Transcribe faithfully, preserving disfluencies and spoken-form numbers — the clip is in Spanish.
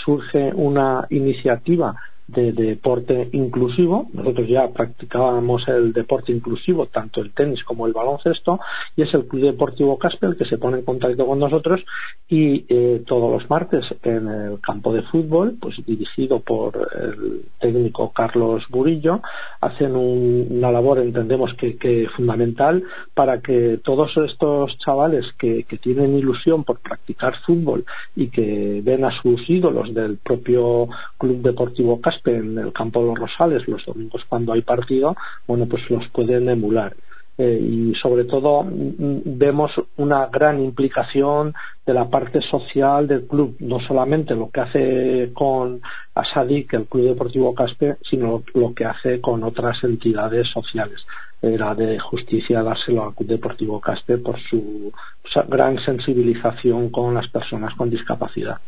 surge una iniciativa de deporte inclusivo. Nosotros ya practicábamos el deporte inclusivo, tanto el tenis como el baloncesto, y es el Club Deportivo Caspe el que se pone en contacto con nosotros y eh, todos los martes en el campo de fútbol, pues dirigido por el técnico Carlos Burillo, hacen un, una labor, entendemos que, que fundamental, para que todos estos chavales que, que tienen ilusión por practicar fútbol y que ven a sus ídolos del propio Club Deportivo Caspe en el campo de los Rosales los domingos cuando hay partido, bueno, pues los pueden emular. Eh, y sobre todo m- vemos una gran implicación de la parte social del club, no solamente lo que hace con Asadik, el Club Deportivo Caspe, sino lo que hace con otras entidades sociales. Era de justicia dárselo al Club Deportivo Caspe por su gran sensibilización con las personas con discapacidad.